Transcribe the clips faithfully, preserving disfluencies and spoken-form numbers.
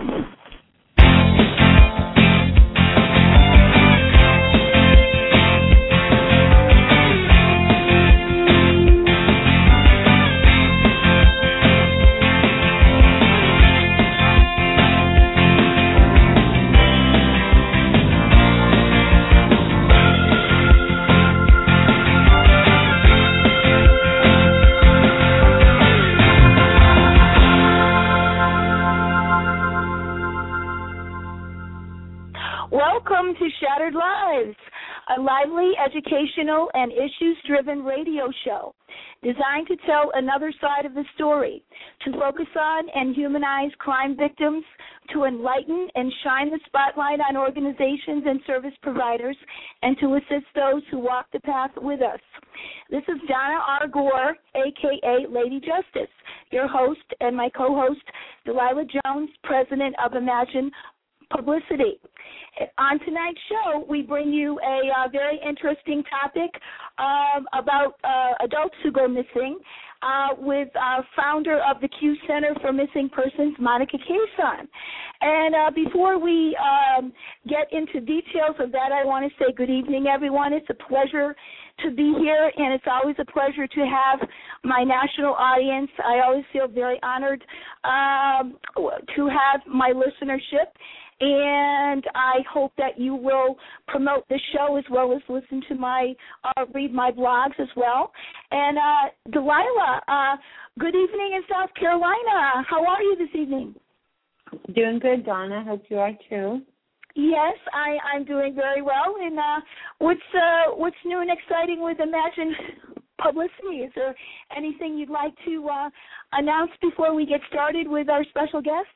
Welcome to Shattered Lives, a lively, educational, and issues-driven radio show designed to tell another side of the story, to focus on and humanize crime victims, to enlighten and shine the spotlight on organizations and service providers, and to assist those who walk the path with us. This is Donna R. Gore, a k a. Lady Justice, your host, and my co-host, Delilah Jones, president of Imagine Publicity. On tonight's show, we bring you a uh, very interesting topic um, about uh, adults who go missing uh, with uh, founder of the Q Center for Missing Persons, Monica Cason. And uh, before we um, get into details of that, I want to say good evening, everyone. It's a pleasure to be here, and it's always a pleasure to have my national audience. I always feel very honored um, to have my listenership. And I hope that you will promote the show as well as listen to my, uh, read my blogs as well. And uh, Delilah, uh, good evening in South Carolina. How are you this evening? Doing good, Donna. Hope you are too. Yes, I, I'm doing very well. And uh, what's uh, what's new and exciting with Imagine Publicity? Is there anything you'd like to uh, announce before we get started with our special guest?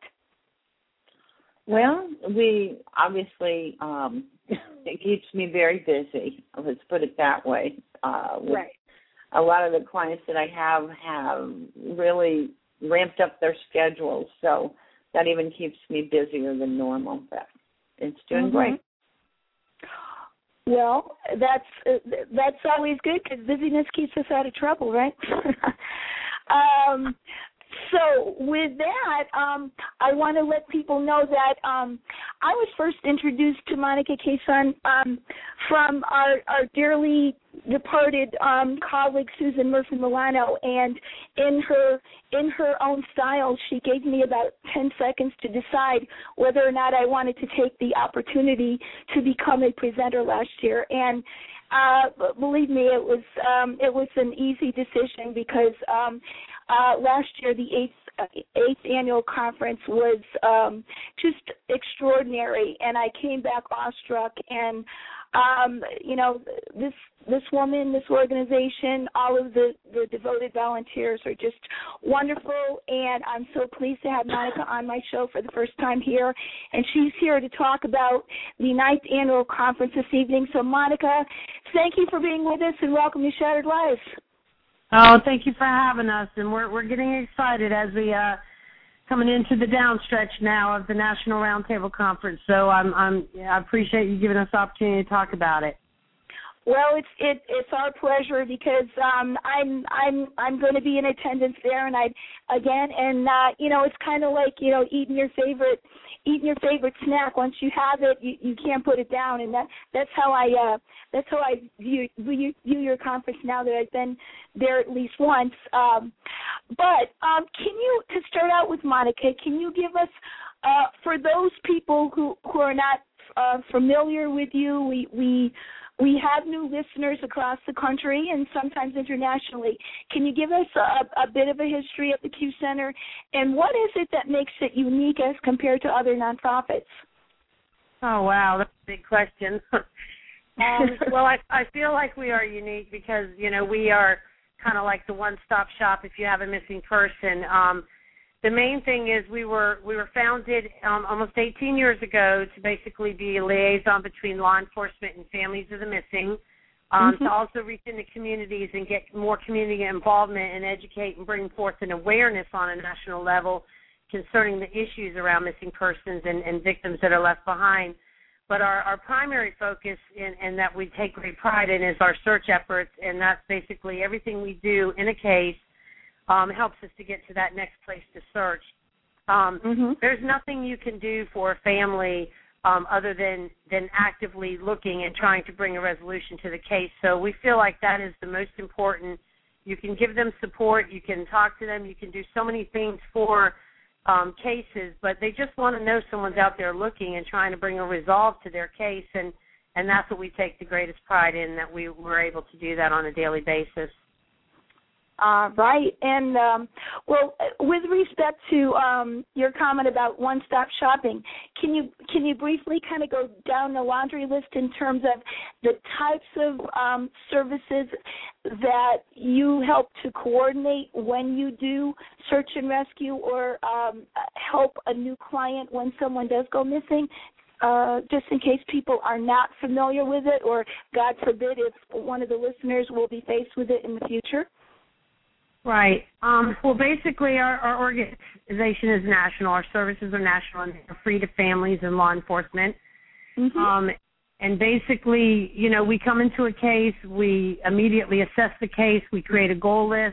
Well, we obviously, um, it keeps me very busy. Let's put it that way. Uh, right. A lot of the clients that I have have really ramped up their schedules, so that even keeps me busier than normal. But it's doing mm-hmm. great. Well, that's uh, that's always good because busyness keeps us out of trouble, right? um, So with that, um, I want to let people know that um, I was first introduced to Monica Cason um, from our, our dearly departed um, colleague Susan Murphy Milano, and in her in her own style, she gave me about ten seconds to decide whether or not I wanted to take the opportunity to become a presenter last year. And uh, believe me, it was um, it was an easy decision because. Um, Uh, last year, the eighth, uh, eighth annual conference was um, just extraordinary, and I came back awestruck. And um, you know, this this woman, this organization, all of the, the devoted volunteers are just wonderful, and I'm so pleased to have Monica on my show for the first time here. And she's here to talk about the ninth annual conference this evening. So, Monica, thank you for being with us, and welcome to Shattered Lives. Oh, thank you for having us, and we're we're getting excited as we uh coming into the downstretch now of the National Roundtable Conference. So I'm I'm I appreciate you giving us the opportunity to talk about it. Well, it's it, it's our pleasure because um, I'm I'm I'm going to be in attendance there, and I again, and uh, you know, it's kind of like you know eating your favorite eating your favorite snack. Once you have it, you, you can't put it down, and that that's how I uh, that's how I view, view view your conference now that I've been there at least once. Um, but um, can you to start out with, Monica? Can you give us uh, for those people who who are not uh, familiar with you, we we. We have new listeners across the country and sometimes internationally. Can you give us a, a bit of a history of the Q Center, and what is it that makes it unique as compared to other nonprofits? Oh, wow, that's a big question. um, well, I, I feel like we are unique because, you know, we are kind of like the one-stop shop if you have a missing person. Um, the main thing is we were we were founded um, almost eighteen years ago to basically be a liaison between law enforcement and families of the missing, um, mm-hmm. to also reach into communities and get more community involvement and educate and bring forth an awareness on a national level concerning the issues around missing persons and, and victims that are left behind. But our, our primary focus in, and that we take great pride in is our search efforts, and that's basically everything we do in a case Um, helps us to get to that next place to search. Um, mm-hmm. There's nothing you can do for a family um, other than, than actively looking and trying to bring a resolution to the case. So we feel like that is the most important. You can give them support. You can talk to them. You can do so many things for um, cases, but they just want to know someone's out there looking and trying to bring a resolve to their case, and, and that's what we take the greatest pride in, that we were able to do that on a daily basis. Uh, right. And, um, well, with respect to um, your comment about one-stop shopping, can you can you briefly kind of go down the laundry list in terms of the types of um, services that you help to coordinate when you do search and rescue or um, help a new client when someone does go missing? Uh, just in case people are not familiar with it, or, God forbid, if one of the listeners will be faced with it in the future? Right. Um, well, basically, our, our organization is national. Our services are national, and they're free to families and law enforcement. Mm-hmm. Um, and basically, you know, we come into a case, we immediately assess the case, we create a goal list,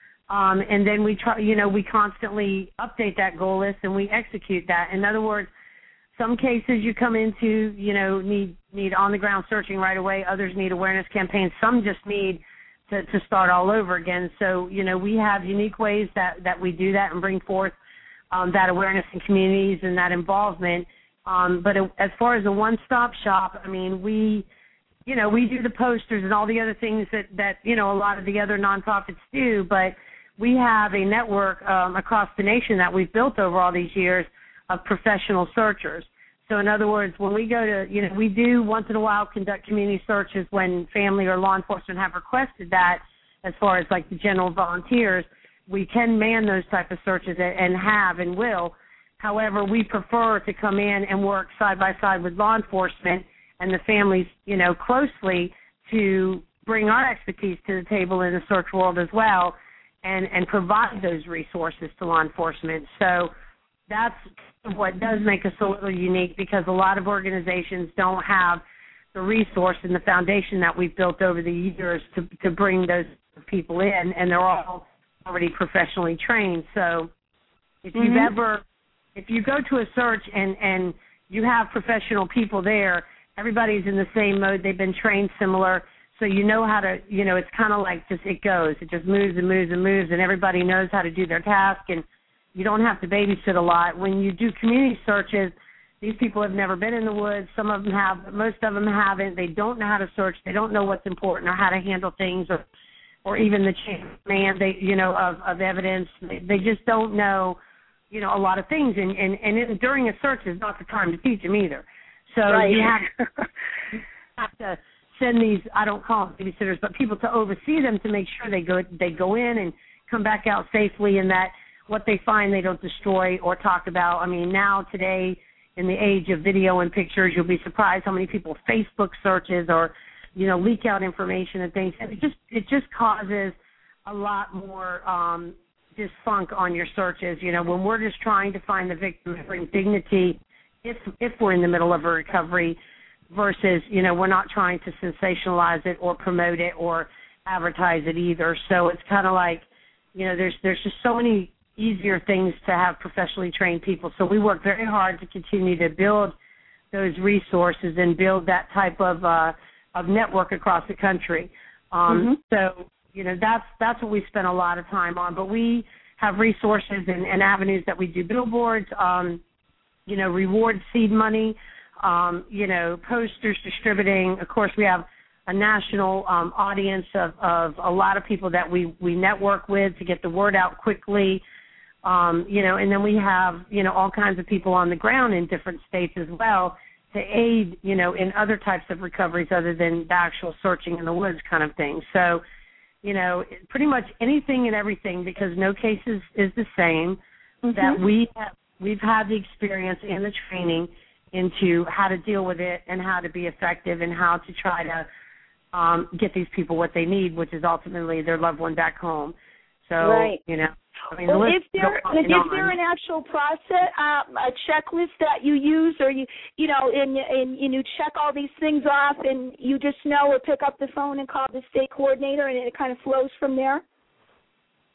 um, and then we try, you know, we constantly update that goal list and we execute that. In other words, some cases you come into, you know, need need on-the-ground searching right away. Others need awareness campaigns. Some just need To, to start all over again. So, you know, we have unique ways that, that we do that and bring forth um, that awareness in communities and that involvement. Um, but as far as a one-stop shop, I mean, we, you know, we do the posters and all the other things that, that you know, a lot of the other nonprofits do, but we have a network um, across the nation that we've built over all these years of professional searchers. So in other words, when we go to, you know, we do once in a while conduct community searches when family or law enforcement have requested that. As far as like the general volunteers, we can man those type of searches and have and will. However, we prefer to come in and work side by side with law enforcement and the families, you know, closely to bring our expertise to the table in the search world as well, and, and provide those resources to law enforcement. So that's what does make us a little unique, because a lot of organizations don't have the resource and the foundation that we've built over the years to, to bring those people in, and they're all already professionally trained. So if mm-hmm. you've ever, if you go to a search and, and you have professional people there, everybody's in the same mode. They've been trained similar, so you know how to, you know, it's kind of like just it goes. It just moves and moves and moves, and everybody knows how to do their task, and you don't have to babysit a lot. When you do community searches, these people have never been in the woods. Some of them have, but most of them haven't. They don't know how to search. They don't know what's important or how to handle things, or, or even the chain of command, they, you know, of, of evidence. They, they just don't know, you know, a lot of things. And, and, and it, during a search is not the time to teach them either. So right. you have, you have to send these, I don't call them babysitters, but people to oversee them to make sure they go they go in and come back out safely, and that what they find they don't destroy or talk about. I mean, now today in the age of video and pictures, you'll be surprised how many people Facebook searches or, you know, leak out information and things. And it just it just causes a lot more um, disfunk on your searches. You know, when we're just trying to find the victim and bring dignity, if if we're in the middle of a recovery, versus, you know, we're not trying to sensationalize it or promote it or advertise it either. So it's kind of like, you know, there's there's just so many easier things to have professionally trained people. So we work very hard to continue to build those resources and build that type of uh, of network across the country. Um, mm-hmm. So, you know, that's that's what we spend a lot of time on. But we have resources and, and avenues that we do billboards, um, you know, reward seed money, um, you know, posters distributing. Of course, we have a national um, audience of, of a lot of people that we, we network with to get the word out quickly. Um, you know, and then we have, you know, all kinds of people on the ground in different states as well to aid, you know, in other types of recoveries other than the actual searching in the woods kind of thing. So, you know, pretty much anything and everything, because no case is, is the same, mm-hmm. that we have, we've had the experience and the training into how to deal with it and how to be effective and how to try to um, get these people what they need, which is ultimately their loved one back home. So, right. you know. I mean, well, the is there is there an actual process, um, a checklist that you use, or you you know, and, and and you check all these things off, and you just know, or pick up the phone and call the state coordinator, and it kind of flows from there?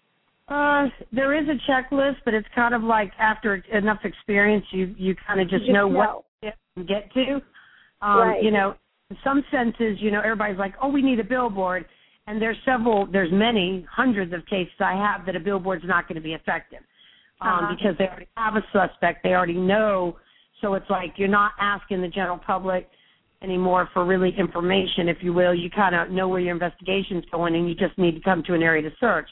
Uh, there is a checklist, but it's kind of like after enough experience, you you kind of just, just know, know what to get to. Um, right. You know, in some senses, you know, everybody's like, oh, we need a billboard. And there's several, there's many, hundreds of cases I have that a billboard's not going to be effective um, uh-huh. because they already have a suspect. They already know. So it's like you're not asking the general public anymore for really information, if you will. You kind of know where your investigation's going, and you just need to come to an area to search.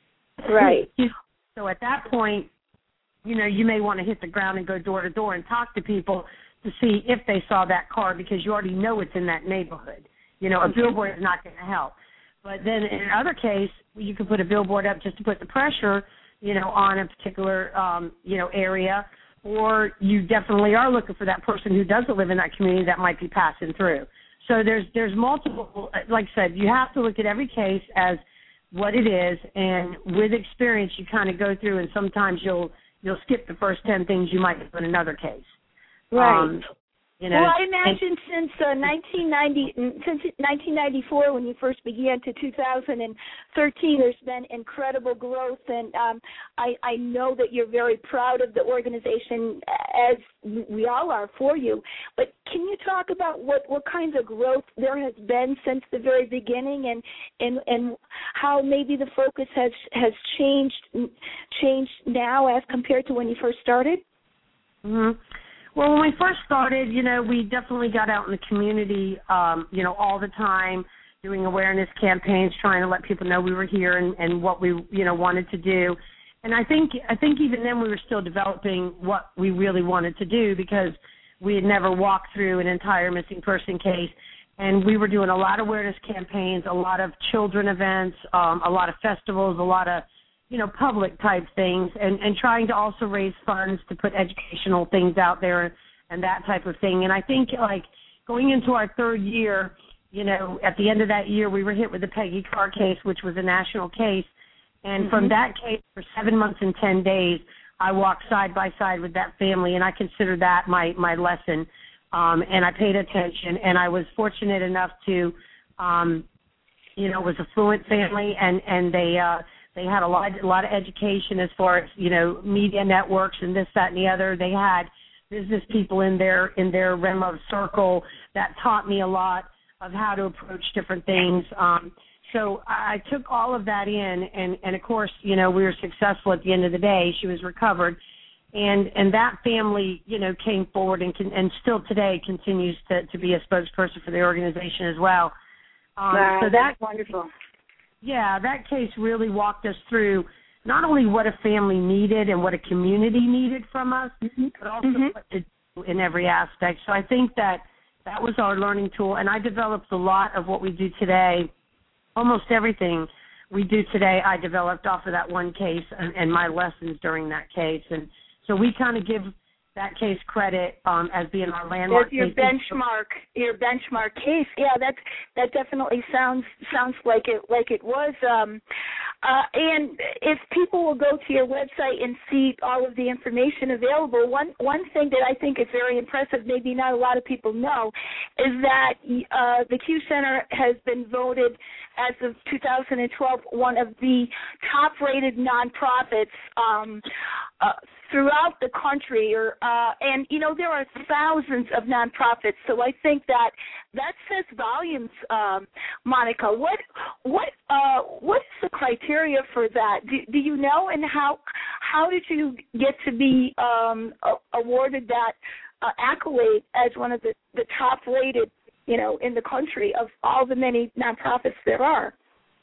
Right. So at that point, you know, you may want to hit the ground and go door to door and talk to people to see if they saw that car, because you already know it's in that neighborhood. You know, a billboard is not going to help. But then in another case, you can put a billboard up just to put the pressure, you know, on a particular, um, you know, area, or you definitely are looking for that person who doesn't live in that community that might be passing through. So there's there's multiple, like I said, you have to look at every case as what it is, and with experience, you kind of go through, and sometimes you'll you'll skip the first ten things you might do in another case. Right. Um, You know, well, I imagine and, since uh, nineteen ninety, since nineteen ninety-four, when you first began, to two thousand thirteen, there's been incredible growth, and um, I, I know that you're very proud of the organization, as we all are for you. But can you talk about what, what kinds of growth there has been since the very beginning, and and, and how maybe the focus has has changed changed now as compared to when you first started? Mm-hmm. Well, when we first started, you know, we definitely got out in the community, um, you know, all the time, doing awareness campaigns, trying to let people know we were here and, and what we, you know, wanted to do. And I think I think even then we were still developing what we really wanted to do, because we had never walked through an entire missing person case. And we were doing a lot of awareness campaigns, a lot of children events, um, a lot of festivals, a lot of, you know, public type things, and, and trying to also raise funds to put educational things out there and that type of thing. And I think, like, going into our third year, you know, at the end of that year, we were hit with the Peggy Carr case, which was a national case. And mm-hmm. from that case, for seven months and ten days, I walked side by side with that family, and I consider that my, my lesson. Um, and I paid attention, and I was fortunate enough to, um, you know, it was a fluent family, and, and they uh, – They had a lot, a lot of education as far as, you know, media networks and this, that, and the other. They had business people in their in their realm of circle that taught me a lot of how to approach different things. Um, so I took all of that in, and, and, of course, you know, we were successful at the end of the day. She was recovered. And and that family, you know, came forward and can, and still today continues to, to be a spokesperson for the organization as well. Um, wow, so that's that, wonderful. Yeah, that case really walked us through not only what a family needed and what a community needed from us, mm-hmm. but also mm-hmm. what to do in every aspect. So I think that that was our learning tool, and I developed a lot of what we do today. Almost everything we do today I developed off of that one case and, and my lessons during that case. And so we kind of give that case credit um, as being our landmark As your case. benchmark, your benchmark case. Yeah, that's that definitely sounds sounds like it like it was. Um, uh, and if people will go to your website and see all of the information available, one one thing that I think is very impressive, maybe not a lot of people know, is that uh, the Q Center has been voted as of two thousand twelve one of the top-rated nonprofits um, uh, throughout the country. Or uh, and you know there are thousands of nonprofits, so I think that that says volumes. Um, Monica, what what uh, what's the criteria for that? Do, do you know, and how how did you get to be um, awarded that uh, accolade as one of the, the top-rated, you know, in the country of all the many nonprofits there are?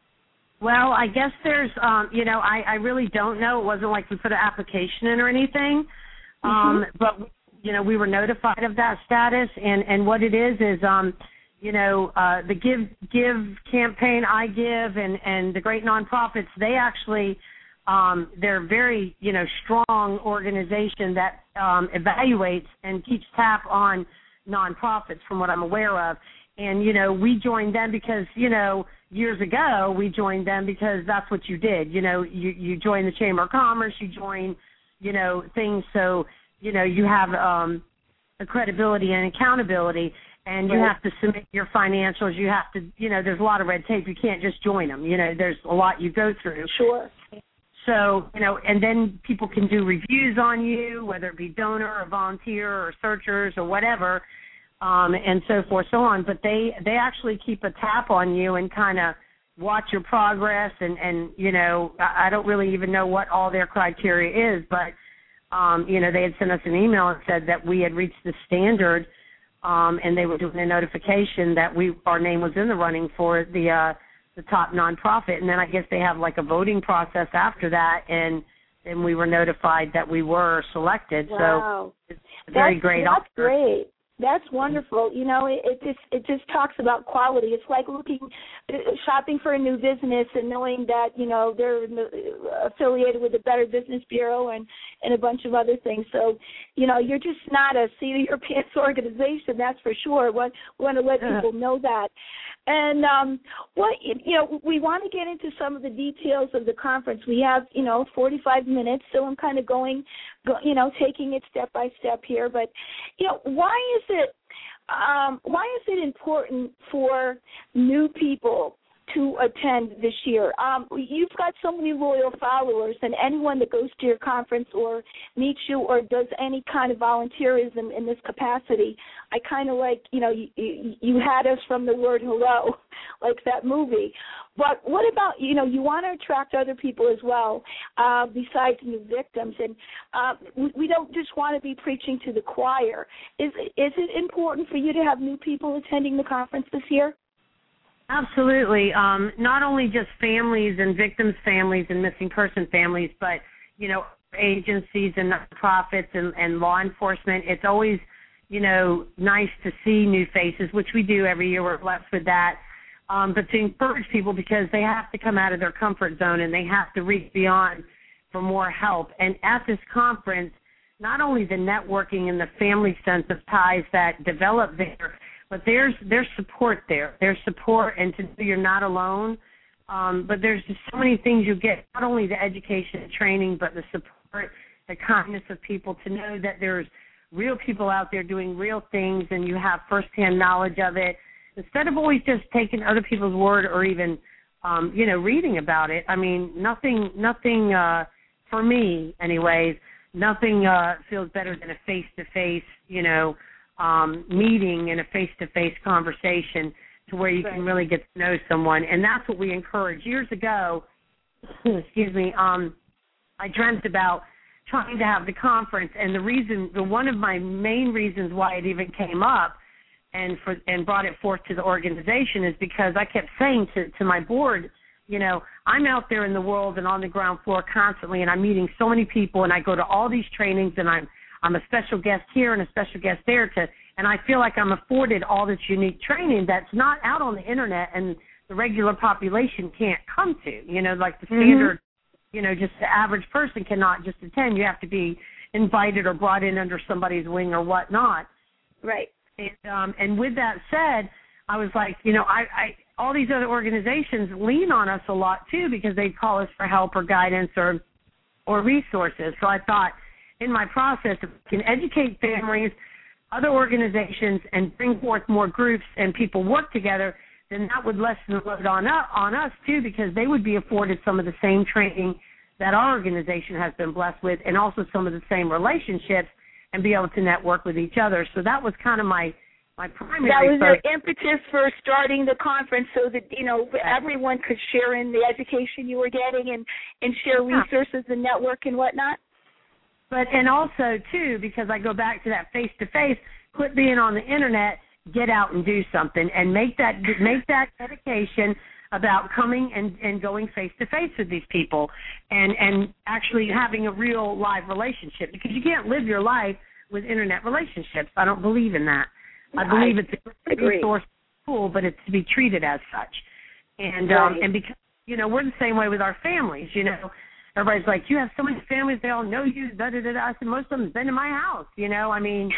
Well, I guess there's, um, you know, I, I really don't know. It wasn't like we put an application in or anything. Mm-hmm. Um, but, you know, we were notified of that status. And, and what it is is, um, you know, uh, the Give Give campaign, I Give, and, and the great nonprofits, they actually, um, they're very, you know, strong organization that um, evaluates and keeps tap on nonprofits from what I'm aware of. And, you know, we joined them because, you know, years ago we joined them because that's what you did. You know, you, you join the Chamber of Commerce, you join, you know, things so, you know, you have um, a credibility and accountability, and you right. have to submit your financials. You have to, you know, there's a lot of red tape. You can't just join them. You know, there's a lot you go through. Sure. So, you know, and then people can do reviews on you, whether it be donor or volunteer or searchers or whatever, um, and so forth, so on. But they, they actually keep a tap on you and kind of watch your progress. And, and, you know, I don't really even know what all their criteria is, but, um, you know, they had sent us an email and said that we had reached the standard, um, and they were doing a notification that we our name was in the running for the uh, the top nonprofit. And then I guess they have like a voting process after that, and then we were notified that we were selected. Wow. So it's a very that's, great That's offer. great. That's wonderful. You know, it, it just it just talks about quality. It's like looking, shopping for a new business and knowing that, you know, they're affiliated with the Better Business Bureau and, and a bunch of other things. So, you know, you're just not a seat of your pants organization, that's for sure. We want to let people know that. And um, what you know, we want to get into some of the details of the conference. We have, you know, forty-five minutes, so I'm kind of going, go, you know, taking it step by step here. But, you know, why is it, um, why is it important for new people to attend this year? Um, you've got so many loyal followers, and anyone that goes to your conference or meets you or does any kind of volunteerism in this capacity, I kind of like, you know, you, you, you had us from the word hello, like that movie. But what about, you know, you want to attract other people as well, uh, besides new victims, and uh, we, we don't just want to be preaching to the choir. Is, is it important for you to have new people attending the conference this year? Absolutely. Um, not only just families and victims' families and missing person families, but, you know, agencies and nonprofits and, and law enforcement. It's always, you know, nice to see new faces, which we do every year. We're blessed with that. Um, but to encourage people, because they have to come out of their comfort zone and they have to reach beyond for more help. And at this conference, not only the networking and the family sense of ties that develop there, but there's there's support there. There's support, and to know you're not alone. Um, but there's just so many things you get, not only the education and training, but the support, the kindness of people, to know that there's real people out there doing real things, and you have firsthand knowledge of it. Instead of always just taking other people's word or even, um, you know, reading about it. I mean, nothing, nothing uh, for me, anyways, nothing uh, feels better than a face-to-face, you know, Um, meeting and a face-to-face conversation to where you right. can really get to know someone. And that's what we encourage. Years ago, excuse me, um, I dreamt about trying to have the conference, and the reason, the one of my main reasons why it even came up and for and brought it forth to the organization is because I kept saying to, to my board, you know, I'm out there in the world and on the ground floor constantly, and I'm meeting so many people, and I go to all these trainings, and I'm I'm a special guest here and a special guest there, to, and I feel like I'm afforded all this unique training that's not out on the internet and the regular population can't come to. You know, like the standard, mm-hmm. you know, just the average person cannot just attend. You have to be invited or brought in under somebody's wing or whatnot. Right. And, um, and with that said, I was like, you know, I, I all these other organizations lean on us a lot too, because they call us for help or guidance or or resources. So I thought, in my process, if we can educate families, other organizations, and bring forth more groups and people work together, then that would lessen the load on us, on us too, because they would be afforded some of the same training that our organization has been blessed with, and also some of the same relationships, and be able to network with each other. So that was kind of my, my primary That was focus. your impetus for starting the conference, so that, you know, everyone could share in the education you were getting and, and share resources and network and whatnot? But, and also, too, because I go back to that face-to-face, quit being on the internet, get out and do something, and make that make that dedication about coming and, and going face-to-face with these people, and, and actually having a real live relationship, because you can't live your life with internet relationships. I don't believe in that. I believe I it's a resource tool, but it's to be treated as such. And, right. um, and because, you know, we're the same way with our families, you know. Everybody's like, you have so many families, they all know you, da-da-da-da. I said, most of them have been in my house, you know. I mean,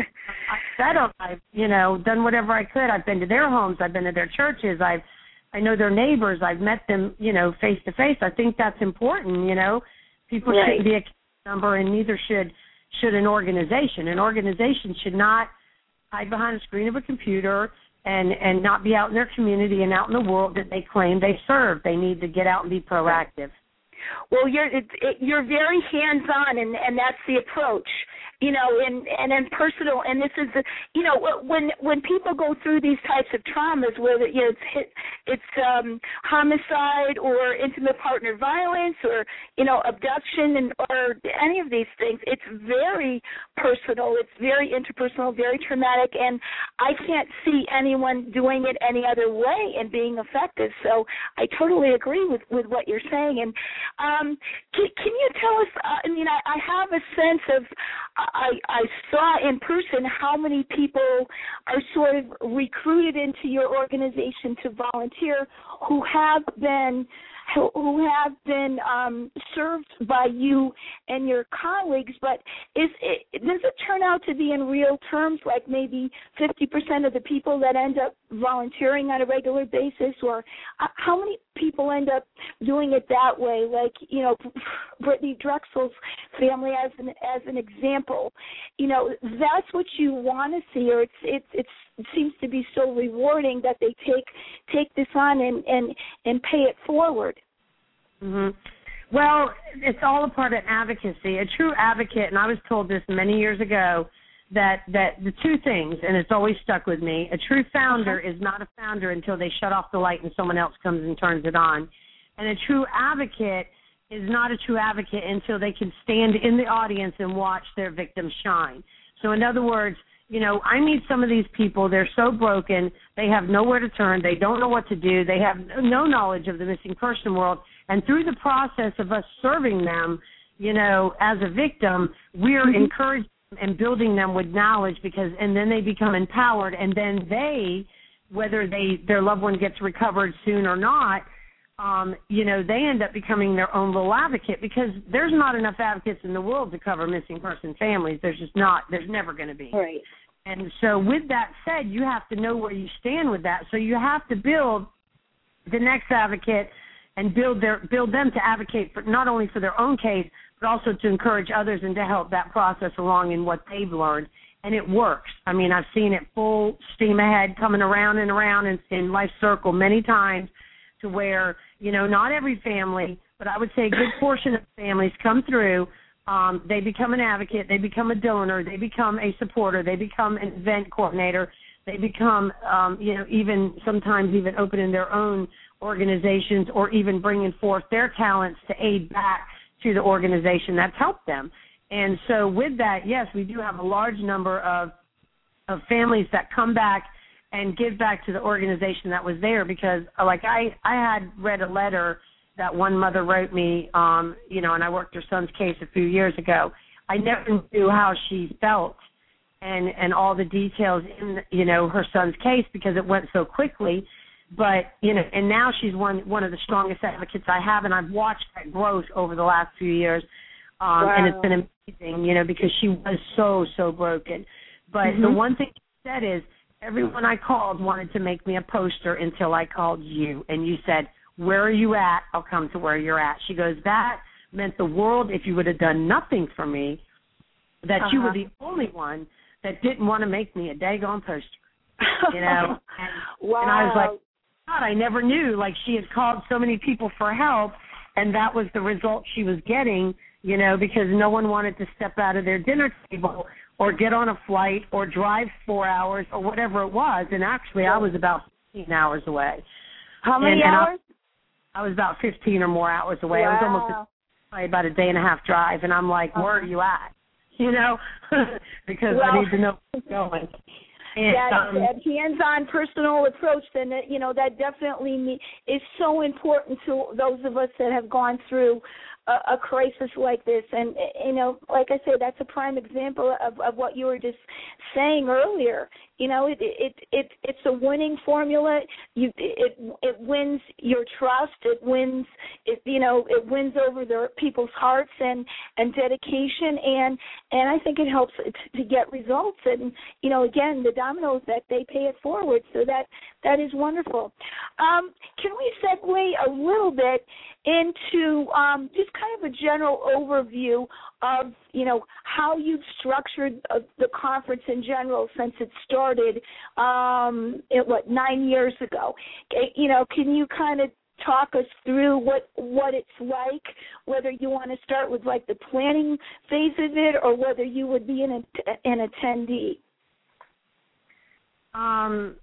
I set up, I've, you know, done whatever I could. I've been to their homes. I've been to their churches. I've, I know their neighbors. I've met them, you know, face-to-face. I think that's important, you know. People right. shouldn't be a number, and neither should should an organization. An organization should not hide behind a screen of a computer and, and not be out in their community and out in the world that they claim they serve. They need to get out and be proactive. Well, you're it, it, you're very hands-on, and and that's the approach. You know, and and then personal, and this is the, you know, when when people go through these types of traumas, whether you know, it's hit, it's um, homicide or intimate partner violence or you know abduction and or any of these things, it's very personal, it's very interpersonal, very traumatic, and I can't see anyone doing it any other way and being effective. So I totally agree with, with what you're saying. And um, can, can you tell us? Uh, I mean, I, I have a sense of. I, I saw in person how many people are sort of recruited into your organization to volunteer who have been who have been um, served by you and your colleagues, but is it, does it turn out to be in real terms, like maybe fifty percent of the people that end up volunteering on a regular basis, or uh, how many people end up doing it that way? Like, you know, Brittany Drexel's family as an as an example. You know, that's what you want to see, or it's it's it's it seems to be so rewarding that they take take this on and and, and pay it forward. Mm-hmm. Well, it's all a part of advocacy. A true advocate, and I was told this many years ago, that, that the two things, and it's always stuck with me, a true founder is not a founder until they shut off the light and someone else comes and turns it on. And a true advocate is not a true advocate until they can stand in the audience and watch their victims shine. So in other words, you know, I meet some of these people, they're so broken, they have nowhere to turn, they don't know what to do, they have no knowledge of the missing person world, and through the process of us serving them, you know, as a victim, we're mm-hmm. encouraging and building them with knowledge, because, and then they become empowered, and then they, whether they their loved one gets recovered soon or not, um, you know, they end up becoming their own little advocate, because there's not enough advocates in the world to cover missing person families. There's just not. There's never going to be. Right. And so with that said, you have to know where you stand with that. So you have to build the next advocate and build their build them to advocate for not only for their own case, but also to encourage others and to help that process along in what they've learned. And it works. I mean, I've seen it full steam ahead, coming around and around in, in Life Circle many times, to where, you know, not every family, but I would say a good portion of families come through. Um, they become an advocate, they become a donor, they become a supporter, they become an event coordinator, they become, um, you know, even sometimes even opening their own organizations or even bringing forth their talents to aid back to the organization that's helped them. And so with that, yes, we do have a large number of of families that come back and give back to the organization that was there, because, like, I, I had read a letter that one mother wrote me, um, you know, and I worked her son's case a few years ago. I never knew how she felt and, and all the details in, you know, her son's case, because it went so quickly. But, you know, and now she's one one of the strongest advocates I have, and I've watched that growth over the last few years. Um, wow. And it's been amazing, you know, because she was so, so broken. But mm-hmm. the one thing she said is, everyone I called wanted to make me a poster until I called you, and you said, where are you at? I'll come to where you're at. She goes, that meant the world if you would have done nothing for me, that uh-huh. you were the only one that didn't want to make me a daggone poster, you know. And, wow. and I was like, God, I never knew. Like, she had called so many people for help, and that was the result she was getting, you know, because no one wanted to step out of their dinner table or get on a flight or drive four hours or whatever it was. And actually, I was about fifteen hours away. How many and, and hours? I, I was about fifteen or more hours away. Wow. I was almost a, about a day and a half drive, and I'm like, where are you at? You know, because well, I need to know where I'm going. And, that, um, that hands-on personal approach, then, that, you know, that definitely me, is so important to those of us that have gone through a, a crisis like this. And, you know, like I said, that's a prime example of, of what you were just saying earlier. You know, it it it it's a winning formula. You it it wins your trust. It wins it you know it wins over the people's hearts and, and dedication, and and I think it helps to get results. And you know, again, the dominoes that they pay it forward. So that that is wonderful. Um, can we segue a little bit into um, just kind of a general overview of, you know, how you've structured uh, the conference in general since it started, um, it, what, nine years ago? You know, can you kind of talk us through what what it's like, whether you want to start with like the planning phase of it or whether you would be an, an attendee? Um,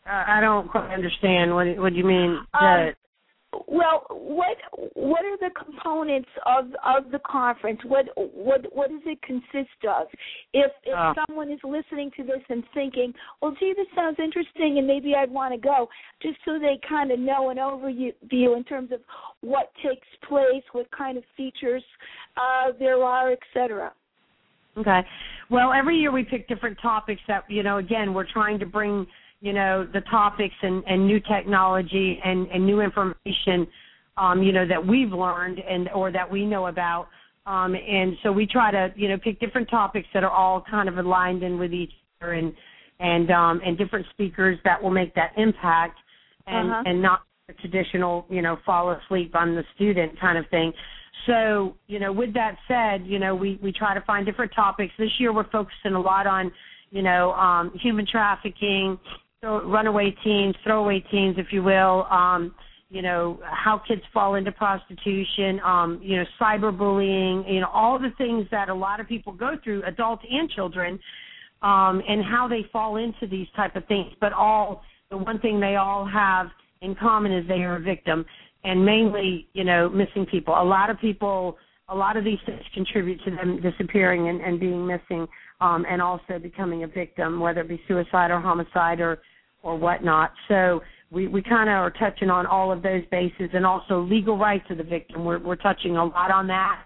I don't quite understand. What, what do you mean? Um, well, what what are the components of of the conference? What what what does it consist of? If if uh, someone is listening to this and thinking, well, gee, this sounds interesting, and maybe I'd want to go, just so they kind of know an overview in terms of what takes place, what kind of features uh, there are, et cetera. Okay. Well, every year we pick different topics that, you know, again, we're trying to bring, you know, the topics and, and new technology and, and new information, um, you know, that we've learned and or that we know about. Um, and so we try to, you know, pick different topics that are all kind of aligned in with each other and and um, and different speakers that will make that impact and, uh-huh. and not the traditional, you know, fall asleep on the student kind of thing. So, you know, with that said, you know, we, we try to find different topics. This year we're focusing a lot on, you know, um, human trafficking, so runaway teens, throwaway teens, if you will, um, you know, how kids fall into prostitution, um, you know, cyberbullying, you know, all the things that a lot of people go through, adults and children, um, and how they fall into these type of things. But all the one thing they all have in common is they are a victim, and mainly, you know, missing people. A lot of people, a lot of these things contribute to them disappearing and, and being missing, um, and also becoming a victim, whether it be suicide or homicide or, or whatnot. So we, we kind of are touching on all of those bases, and also legal rights of the victim. We're, we're touching a lot on that,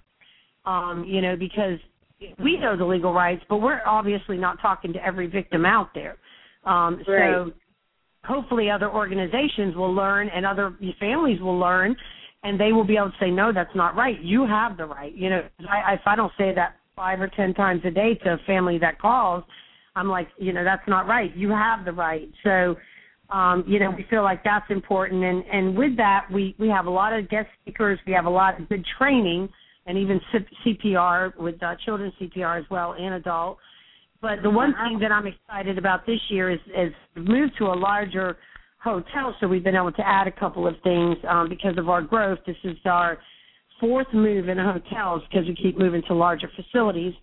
um, you know, because we know the legal rights, but we're obviously not talking to every victim out there. Um, right. So hopefully other organizations will learn and other families will learn, and they will be able to say, no, that's not right. You have the right. You know, I, if I don't say that five or ten times a day to a family that calls, I'm like, you know, that's not right. You have the right. So, um, you know, we feel like that's important. And, and with that, we, we have a lot of guest speakers. We have a lot of good training and even C P R with uh, children's C P R as well and adult. But the one thing that I'm excited about this year is, is move to a larger hotel, so we've been able to add a couple of things um, because of our growth. This is our fourth move in hotels because we keep moving to larger facilities.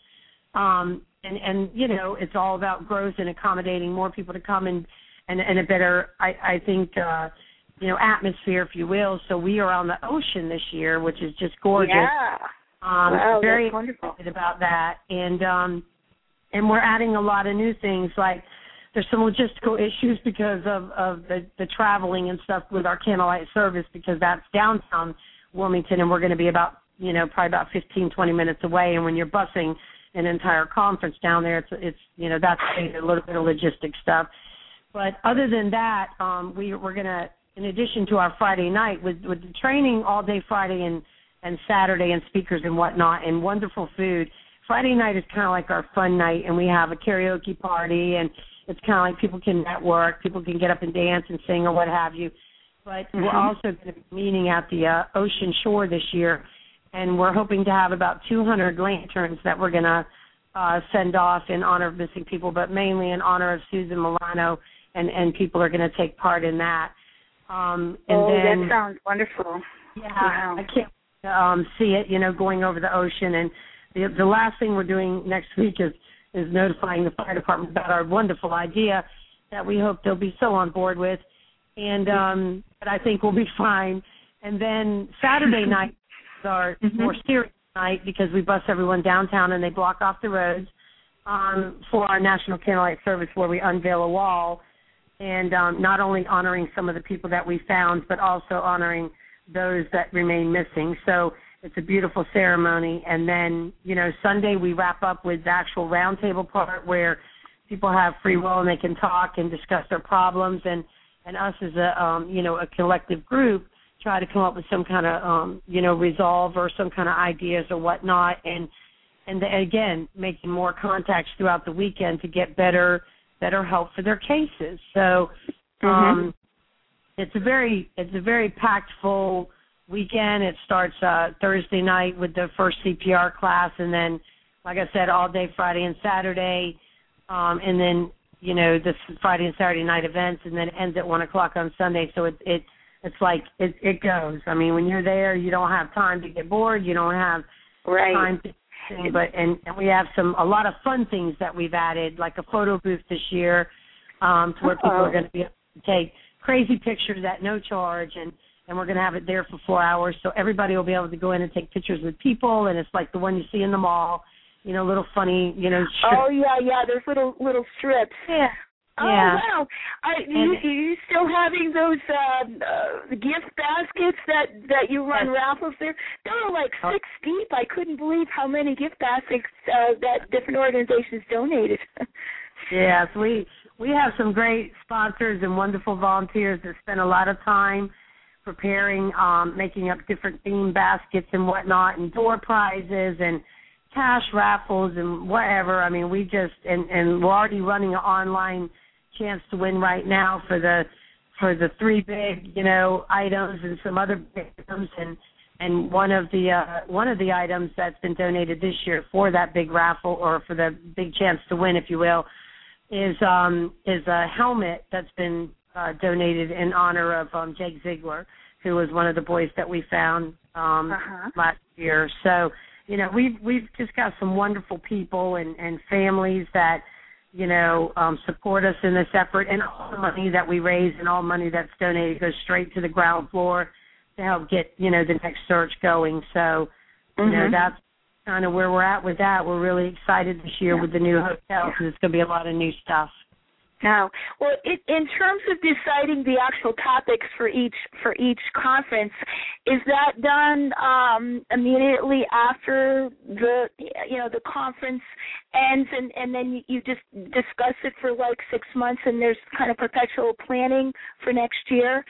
Um, and, and, you know, it's all about growth and accommodating more people to come and, and, and a better, I, I think, uh, you know, atmosphere, if you will. So we are on the ocean this year, which is just gorgeous. Yeah. Um, wow, very that's wonderful. excited about that. And, um, And we're adding a lot of new things, like there's some logistical issues because of, of the, the traveling and stuff with our Candlelight Service, because that's downtown Wilmington, and we're going to be about, you know, probably about fifteen, twenty minutes away. And when you're busing an entire conference down there, it's, it's you know, that's a little bit of logistic stuff. But other than that, um, we, we're going to, in addition to our Friday night, with, with the training all day Friday and, and Saturday and speakers and whatnot and wonderful food, Friday night is kind of like our fun night, and we have a karaoke party, and it's kind of like people can network, people can get up and dance and sing or what have you. But mm-hmm. we're also going to be meeting at the uh, Ocean Shore this year, and we're hoping to have about two hundred lanterns that we're going to uh, send off in honor of missing people, but mainly in honor of Susan Milano, and, and people are going to take part in that. Um, and oh, then, that sounds wonderful. Yeah, wow. I can't um, see it, you know, going over the ocean. And the, the last thing we're doing next week is, is notifying the fire department about our wonderful idea that we hope they'll be so on board with. And um, but I think we'll be fine. And then Saturday night is our mm-hmm. more serious night, because we bus everyone downtown and they block off the roads um, for our National Candlelight Service, where we unveil a wall, and um, not only honoring some of the people that we found, but also honoring those that remain missing. So it's a beautiful ceremony. And then, you know, Sunday we wrap up with the actual roundtable part, where people have free will and they can talk and discuss their problems, and, and us as a, um, you know, a collective group try to come up with some kind of, um, you know, resolve or some kind of ideas or whatnot. And, and the, again, making more contacts throughout the weekend to get better better help for their cases. So um, mm-hmm. it's a very it's a very packed full weekend. It starts uh, Thursday night with the first C P R class, and then, like I said, all day Friday and Saturday, um, and then, you know, the Friday and Saturday night events, and then it ends at one o'clock on Sunday. So it, it it's like it, it goes. I mean, when you're there, you don't have time to get bored. You don't have right. time to sing. But and, and we have some a lot of fun things that we've added, like a photo booth this year, um, to where Uh-oh. people are going to be able to take crazy pictures at no charge, and, and we're going to have it there for four hours. So everybody will be able to go in and take pictures with people, and it's like the one you see in the mall, you know, little funny, you know. Strips. Oh yeah, yeah. There's little little strips. Yeah. Oh, yeah. wow. Are you, are you still having those uh, uh, gift baskets that, that you run yes. raffles there? They were like six oh. deep. I couldn't believe how many gift baskets uh, that different organizations donated. Yes, we we have some great sponsors and wonderful volunteers that spend a lot of time preparing, um, making up different theme baskets and whatnot, and door prizes and cash raffles and whatever. I mean, we just, and, and we're already running an online chance to win right now for the for the three big, you know, items and some other big items, and and one of the uh, one of the items that's been donated this year for that big raffle, or for the big chance to win, if you will, is um is a helmet that's been uh, donated in honor of um, Jake Ziegler, who was one of the boys that we found um, uh-huh. last year. So, you know, we've we've just got some wonderful people and, and families that, you know, um, support us in this effort, and all the money that we raise and all money that's donated goes straight to the ground floor to help get, you know, the next search going. So, mm-hmm. you know, that's kind of where we're at with that. We're really excited this year yeah. with the new hotel, because it's going to be a lot of new stuff. Now, well, it, in terms of deciding the actual topics for each for each conference, is that done um, immediately after the you know the conference ends, and, and then you, you just discuss it for like six months, and there's kind of perpetual planning for next year?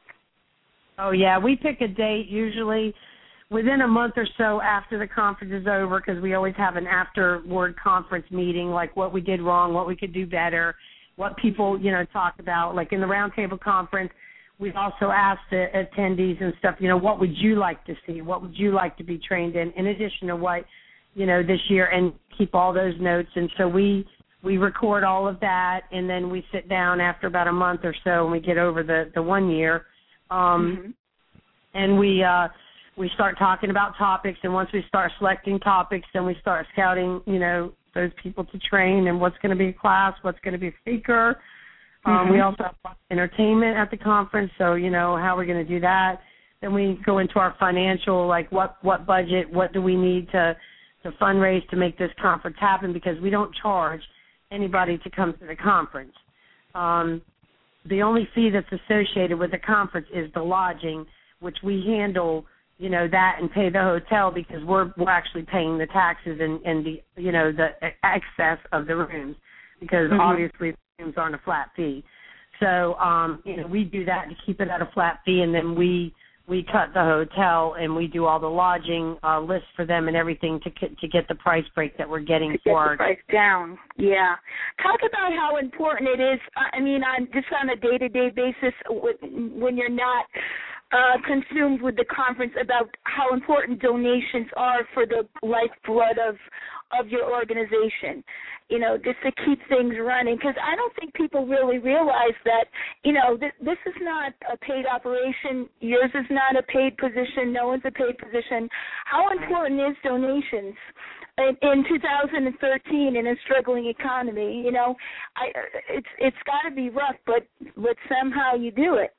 Oh yeah, we pick a date usually within a month or so after the conference is over, because we always have an afterward conference meeting, like what we did wrong, what we could do better, what people, you know, talk about. Like in the roundtable conference, we've also asked the attendees and stuff, you know, what would you like to see? What would you like to be trained in, in addition to what, you know, this year, and keep all those notes. And so we we record all of that, and then we sit down after about a month or so, and we get over the, the one year. Um, mm-hmm. And we uh, we start talking about topics, and once we start selecting topics, then we start scouting, you know, those people to train, and what's going to be a class, what's going to be a speaker. Mm-hmm. Um, we also have entertainment at the conference, so, you know, how we're going to do that. Then we go into our financial, like what, what budget, what do we need to, to fundraise to make this conference happen, because we don't charge anybody to come to the conference. Um, the only fee that's associated with the conference is the lodging, which we handle, you know, that and pay the hotel, because we're we're actually paying the taxes and, and the, you know, the excess of the rooms, because mm-hmm. obviously the rooms aren't a flat fee. So, um, you know, we do that to keep it at a flat fee, and then we we cut the hotel and we do all the lodging uh, lists for them and everything to to get the price break that we're getting to for get our the price down. Yeah. Talk about how important it is. I mean, on just on a day-to-day basis, when you're not Uh, consumed with the conference, about how important donations are for the lifeblood of of your organization, you know, just to keep things running. Because I don't think people really realize that, you know, th- this is not a paid operation. Yours is not a paid position. No one's a paid position. How important is donations in, in two thousand thirteen in a struggling economy? You know, I, it's it's got to be rough, but but somehow you do it.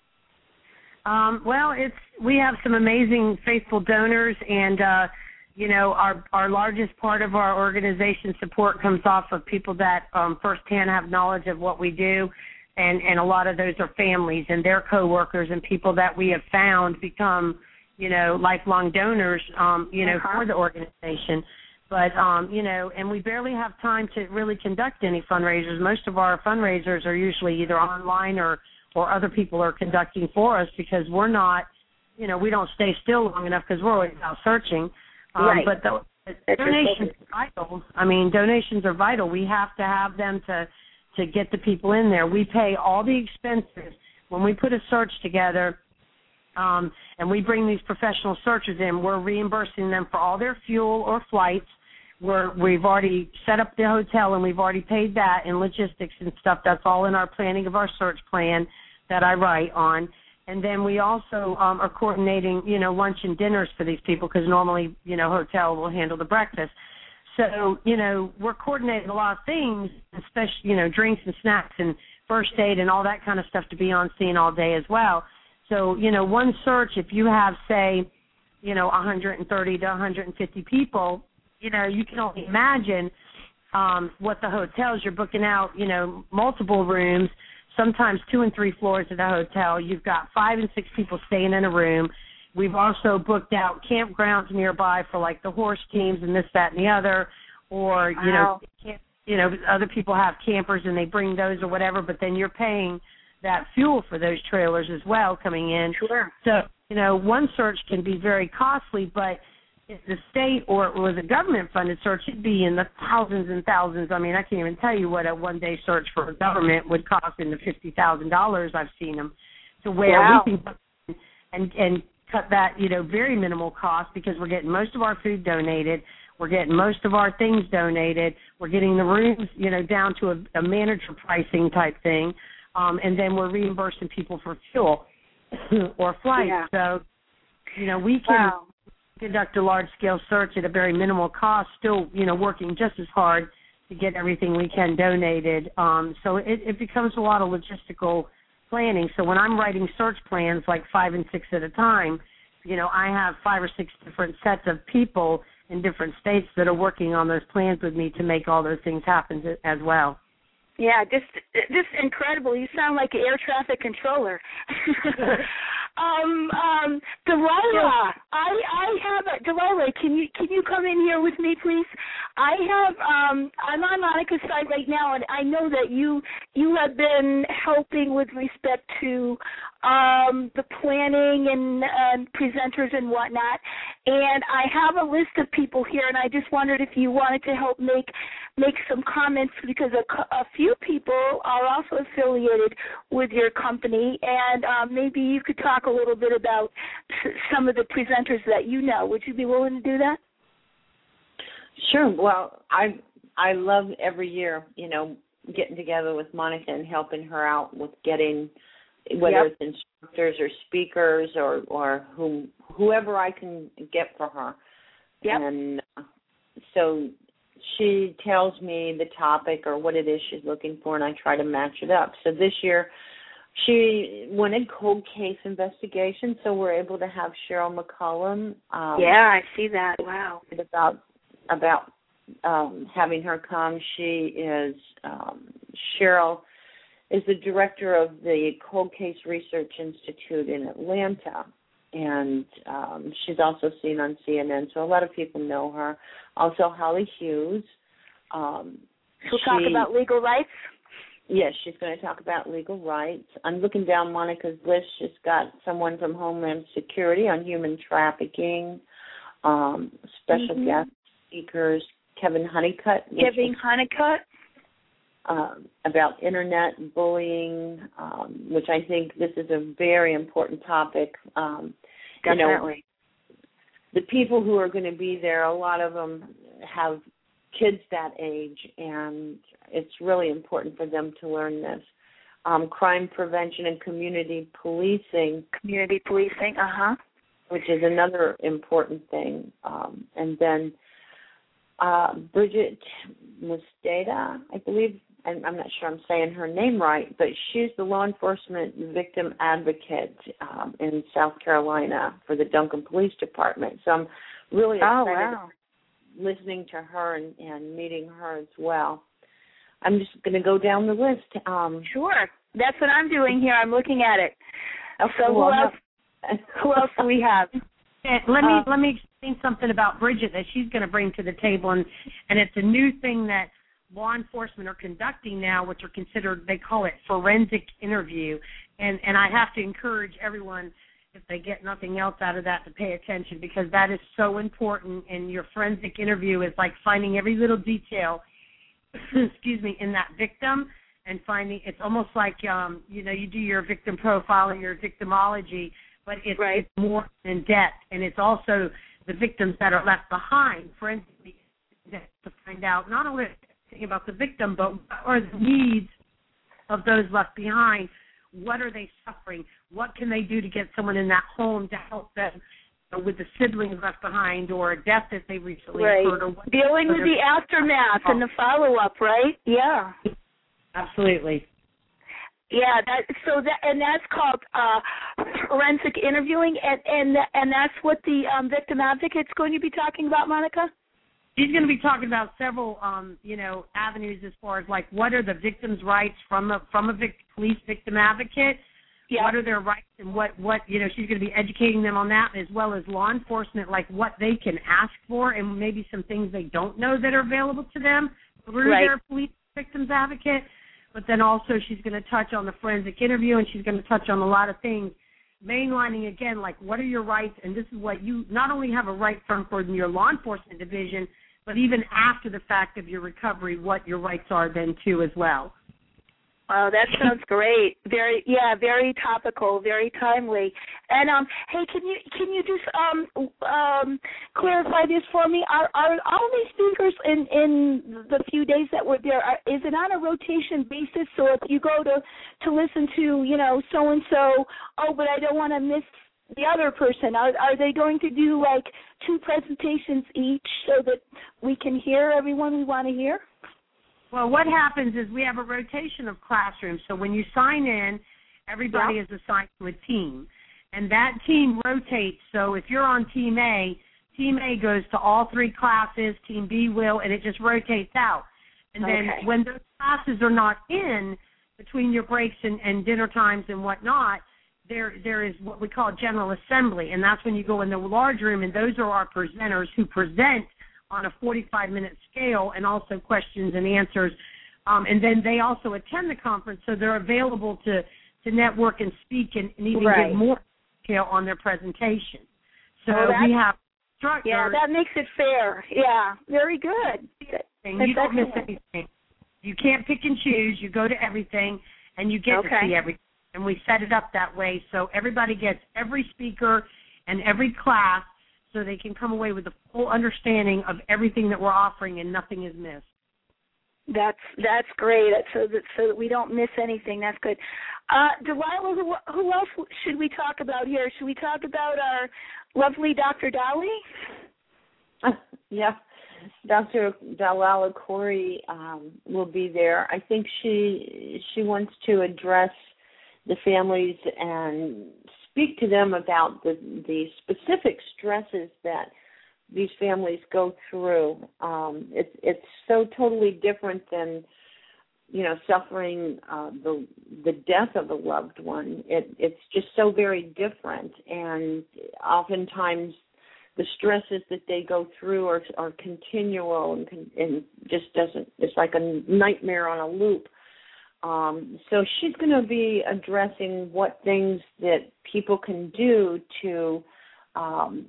Um, well, it's we have some amazing faithful donors, and uh, you know, our our largest part of our organization support comes off of people that um, firsthand have knowledge of what we do, and, and a lot of those are families and their coworkers and people that we have found become, you know, lifelong donors, um, you know, uh-huh. for the organization. But um, you know, and we barely have time to really conduct any fundraisers. Most of our fundraisers are usually either online or or other people are conducting for us, because we're not, you know, we don't stay still long enough, because we're always out searching. Um, right. But the, the donations are vital. I mean, donations are vital. We have to have them to, to get the people in there. We pay all the expenses. When we put a search together um, and we bring these professional searchers in, we're reimbursing them for all their fuel or flights. We're, we've already set up the hotel, and we've already paid that, and logistics and stuff. That's all in our planning of our search plan that I write on. And then we also um, are coordinating, you know, lunch and dinners for these people because normally, you know, hotel will handle the breakfast. So, you know, we're coordinating a lot of things, especially, you know, drinks and snacks and first aid and all that kind of stuff to be on scene all day as well. So, you know, one search, if you have, say, you know, one hundred thirty to one hundred fifty people, you know, you can only imagine um, what the hotels, you're booking out, you know, multiple rooms, sometimes two and three floors of the hotel. You've got five and six people staying in a room. We've also booked out campgrounds nearby for, like, the horse teams and this, that, and the other. Or, you wow. know, camp, you know, other people have campers and they bring those or whatever, but then you're paying that fuel for those trailers as well coming in. Sure. So, you know, one search can be very costly, but if the state or it was a government-funded search, it'd be in the thousands and thousands. I mean, I can't even tell you what a one-day search for a government would cost in the fifty thousand dollars. I've seen them. To where wow. we can and and cut that, you know, very minimal cost because we're getting most of our food donated. We're getting most of our things donated. We're getting the rooms, you know, down to a, a manager pricing type thing. Um, and then we're reimbursing people for fuel or flights. Yeah. So, you know, we can wow. conduct a large-scale search at a very minimal cost, still, you know, working just as hard to get everything we can donated. Um, so it, it becomes a lot of logistical planning. So when I'm writing search plans, like five and six at a time, you know, I have five or six different sets of people in different states that are working on those plans with me to make all those things happen as well. Yeah, just just incredible. You sound like an air traffic controller. um, um, Delilah, I I have a, Delilah. Can you can you come in here with me, please? I have um, I'm on Monica's side right now, and I know that you you have been helping with respect to um, the planning and uh, presenters and whatnot. And I have a list of people here, and I just wondered if you wanted to help make make some comments because a, a few people are also affiliated with your company, and um, maybe you could talk a little bit about s- some of the presenters that you know. Would you be willing to do that? Sure. Well, I I love every year, you know, getting together with Monica and helping her out with getting, whether Yep. it's instructors or speakers or or whom whoever I can get for her. Yep. And so she tells me the topic or what it is she's looking for, and I try to match it up. So this year she wanted cold case investigation, so we're able to have Cheryl McCollum. Um, yeah, I see that. Wow. About about um, having her come. She is um, Cheryl is the director of the Cold Case Research Institute in Atlanta, and um, she's also seen on C N N, so a lot of people know her. Also, Holly Hughes. Um, She'll she, talk about legal rights? Yes, she's going to talk about legal rights. I'm looking down Monica's list. She's got someone from Homeland Security on human trafficking, um, special mm-hmm. guest speakers, Kevin Honeycutt. Kevin Honeycutt. Um, about internet bullying, um, which I think this is a very important topic. Um, Definitely. You know, the people who are going to be there, a lot of them have kids that age, and it's really important for them to learn this. Um, crime prevention and community policing. Community policing, uh-huh. Which is another important thing. Um, and then uh, Bridget Musteda, I believe, and I'm not sure I'm saying her name right, but she's the law enforcement victim advocate um, in South Carolina for the Duncan Police Department. So I'm really excited oh, wow. listening to her and, and meeting her as well. I'm just going to go down the list. Um, sure. That's what I'm doing here. I'm looking at it. Okay, so well, who else, who else do we have? Let me uh, let me explain something about Bridget that she's going to bring to the table, and, and it's a new thing that law enforcement are conducting now, which are considered, they call it forensic interview, and, and I have to encourage everyone, if they get nothing else out of that, to pay attention, because that is so important, and your forensic interview is like finding every little detail, excuse me, in that victim, and finding, it's almost like, um, you know, you do your victim profile and your victimology, but it's, right. it's more in depth, and it's also the victims that are left behind, forensically, to find out not only about the victim, but what are the needs of those left behind What are they suffering? What can they do to get someone in that home to help them with the siblings left behind or a death that they recently right. occurred? Or what Dealing with the aftermath and the follow-up, right? Yeah. Absolutely. Yeah, that so that and that's called uh, forensic interviewing, and and and that's what the um, victim advocate's going to be talking about, Monica. He's going to be talking about several, um, you know, avenues as far as like what are the victims' rights from a from a vic- police victim advocate. Yeah. What are their rights and what what you know she's going to be educating them on that, as well as law enforcement, like what they can ask for and maybe some things they don't know that are available to them through right. their police victims advocate. But then also she's going to touch on the forensic interview, and she's going to touch on a lot of things, mainlining, again, like what are your rights, and this is what you not only have a right from for your law enforcement division, but even after the fact of your recovery, what your rights are then, too, as well. Oh, that sounds great. Very, yeah, very topical, very timely. And um, hey, can you can you just um um clarify this for me? Are are all these speakers in in the few days that we're there? Are, is it on a rotation basis? So if you go to to listen to you know so and so, oh, but I don't want to miss the other person. Are are they going to do like two presentations each so that we can hear everyone we want to hear? Well, what happens is we have a rotation of classrooms. So when you sign in, everybody yep. is assigned to a team. And that team rotates. So if you're on Team A, Team A goes to all three classes, Team B will, and it just rotates out. And then okay. when those classes are not in, between your breaks and, and dinner times and whatnot, there there is what we call General Assembly. And that's when you go in the large room, and those are our presenters who present on a forty-five minute scale, and also questions and answers. Um, and then they also attend the conference, so they're available to, to network and speak and, and even right. give more detail on their presentation. So well, we have instructors. Yeah, that makes it fair. Yeah, very good. And you don't miss anything. You can't pick and choose. You go to everything, and you get okay. to see everything. And we set it up that way so everybody gets every speaker and every class, so they can come away with a full understanding of everything that we're offering and nothing is missed. That's that's great. So that so that we don't miss anything. That's good. Uh, Delilah, who, who else should we talk about here? Should we talk about our lovely Doctor Dolly? Uh, yeah, Doctor Delilah Corey um, will be there. I think she she wants to address the families and speak to them about the, the specific stresses that these families go through. Um, it's it's so totally different than, you know, suffering uh, the the death of a loved one. It, it's just so very different, and oftentimes the stresses that they go through are are continual and, and just doesn't. It's like a nightmare on a loop. Um, so she's going to be addressing what things that people can do to um,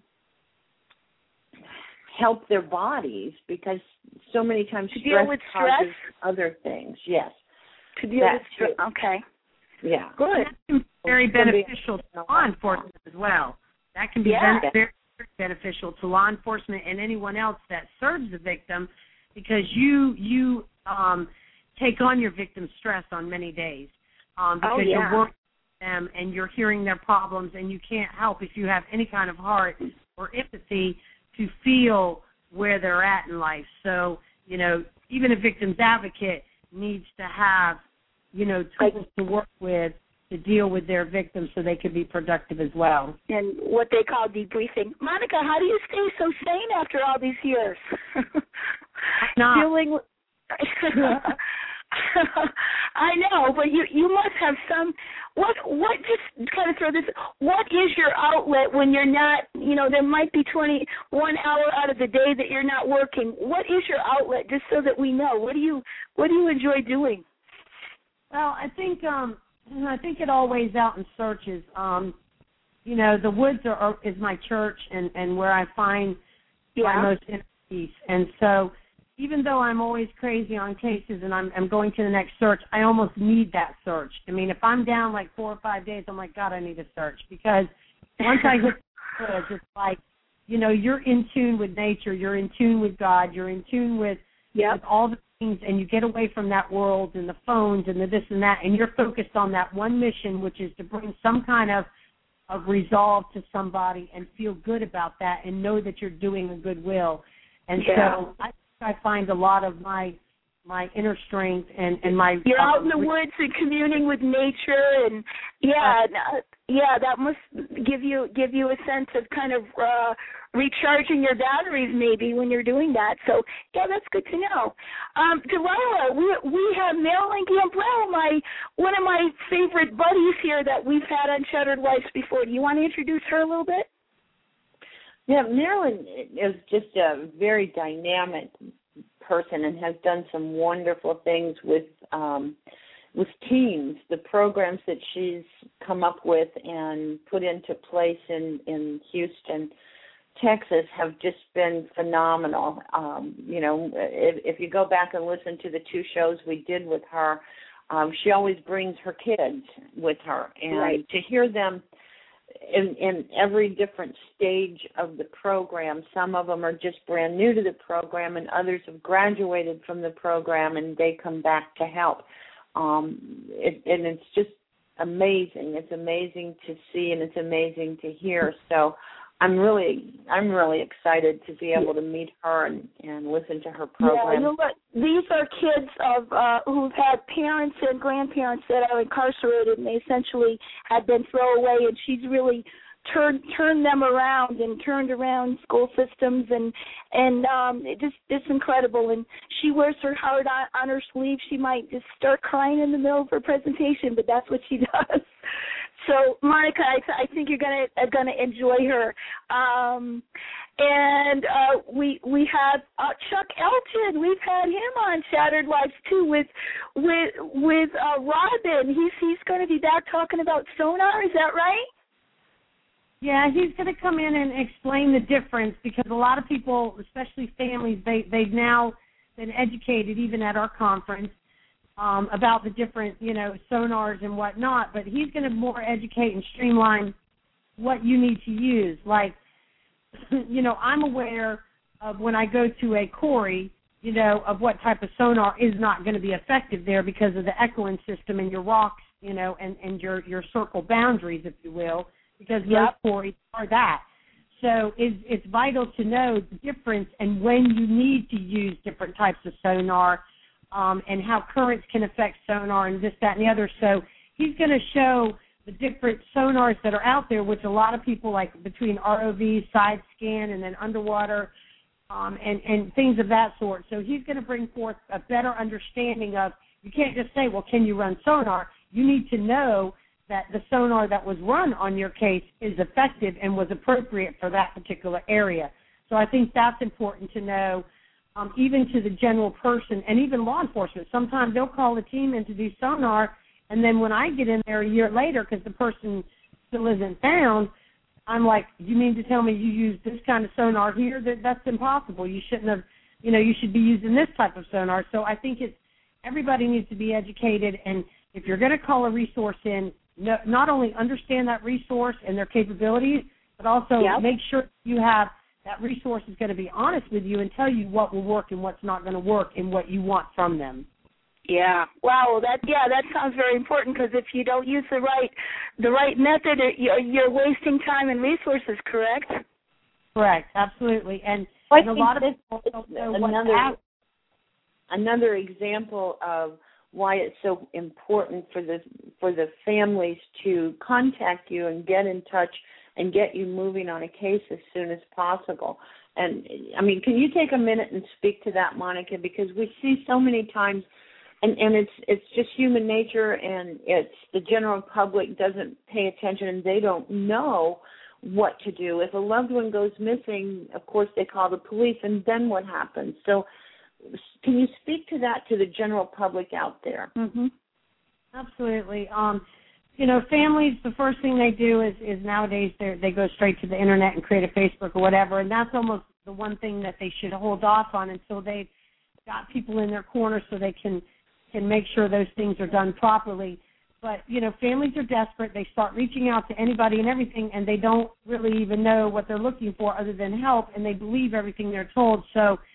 help their bodies, because so many times to stress deal with causes stress? other things. Yes. To deal That's with stress. Okay. Yeah. Good. That's very beneficial to law enforcement as well. That can be yeah. very beneficial to law enforcement and anyone else that serves the victim, because you you um, take on your victim's stress on many days um, because oh, yeah. you're working with them and you're hearing their problems, and you can't help, if you have any kind of heart or empathy, to feel where they're at in life. So, you know, even a victim's advocate needs to have, you know, tools to work with to deal with their victims so they can be productive as well. And what they call debriefing. Monica, how do you stay so sane after all these years? Not. Dealing with... I know, but you you must have some. What what just kind of throw this? What is your outlet when you're not? You know, there might be twenty one hour out of the day that you're not working. What is your outlet? Just so that we know. What do you what do you enjoy doing? Well, I think um I think it all weighs out in searches. Um, you know, the woods are, are is my church and, and where I find yeah. my most inner peace, and so. Even though I'm always crazy on cases and I'm, I'm going to the next search, I almost need that search. I mean, if I'm down like four or five days, I'm like, God, I need a search. Because once I hit the woods, it's like, you know, you're in tune with nature. You're in tune with God. You're in tune with, yep. with all the things and you get away from that world and the phones and the this and that, and you're focused on that one mission, which is to bring some kind of, of resolve to somebody and feel good about that and know that you're doing a goodwill. And yeah. so I, I find a lot of my my inner strength and, and my... You're out in the woods and communing with nature, and yeah, uh, yeah, that must give you give you a sense of kind of uh, recharging your batteries maybe when you're doing that. So, yeah, that's good to know. Um, Delilah, we we have Marilyn Gambrell, my one of my favorite buddies here that we've had on Shattered Lives before. Do you want to introduce her a little bit? Yeah, Marilyn is just a very dynamic person and has done some wonderful things with um, with teens. The programs that she's come up with and put into place in, in Houston, Texas, have just been phenomenal. Um, you know, if, if you go back and listen to the two shows we did with her, um, she always brings her kids with her, and right. to hear them In, in every different stage of the program. Some of them are just brand new to the program, and others have graduated from the program and they come back to help. Um, it, and it's just amazing. It's amazing to see, and it's amazing to hear. So I'm really, I'm really excited to be able to meet her and, and listen to her program. Yeah, you know what? These are kids of uh, who've had parents and grandparents that are incarcerated, and they essentially had been thrown away. And she's really turned turned them around and turned around school systems, and and um, it just it's incredible. And she wears her heart on, on her sleeve. She might just start crying in the middle of her presentation, but that's what she does. So, Monica, I, I think you're gonna uh, gonna enjoy her. Um, and uh, we we have uh, Chuck Elton. We've had him on Shattered Lives too with with with uh, Robin. He's he's going to be back talking about sonar. Is that right? Yeah, he's going to come in and explain the difference, because a lot of people, especially families, they they've now been educated even at our conference. Um, about the different, you know, sonars and whatnot, but he's going to more educate and streamline what you need to use. Like, you know, I'm aware of when I go to a quarry, you know, of what type of sonar is not going to be effective there because of the echoing system and your rocks, you know, and, and your, your circle boundaries, if you will, because yep. most quarries are that. So it's, it's vital to know the difference and when you need to use different types of sonar, Um, and how currents can affect sonar and this, that, and the other. So he's going to show the different sonars that are out there, which a lot of people like between R O V, side scan, and then underwater, um, and, and things of that sort. So he's going to bring forth a better understanding of, you can't just say, well, can you run sonar? You need to know that the sonar that was run on your case is effective and was appropriate for that particular area. So I think that's important to know. Um, even to the general person and even law enforcement. Sometimes they'll call a team in to do sonar, and then when I get in there a year later because the person still isn't found, I'm like, you mean to tell me you use this kind of sonar here? That That's impossible. You shouldn't have, you know, you should be using this type of sonar. So I think it's, everybody needs to be educated, and if you're going to call a resource in, no, not only understand that resource and their capabilities, but also yep. make sure you have that resource is going to be honest with you and tell you what will work and what's not going to work and what you want from them. Yeah. Wow. That yeah. That sounds very important, because if you don't use the right the right method, you're, you're wasting time and resources. Correct. Correct. Absolutely. And, well, and a lot of people don't know another what another example of why it's so important for the for the families to contact you and get in touch and get you moving on a case as soon as possible. And, I mean, can you take a minute and speak to that, Monica? Because we see so many times, and, and it's it's just human nature, and it's the general public doesn't pay attention, and they don't know what to do. If a loved one goes missing, of course, they call the police, and then what happens? So can you speak to that to the general public out there? Mm-hmm. Absolutely. Um You know, families, the first thing they do is, is nowadays they go straight to the Internet and create a Facebook or whatever, and that's almost the one thing that they should hold off on until they've got people in their corner so they can, can make sure those things are done properly. But, you know, families are desperate. They start reaching out to anybody and everything, and they don't really even know what they're looking for other than help, and they believe everything they're told. So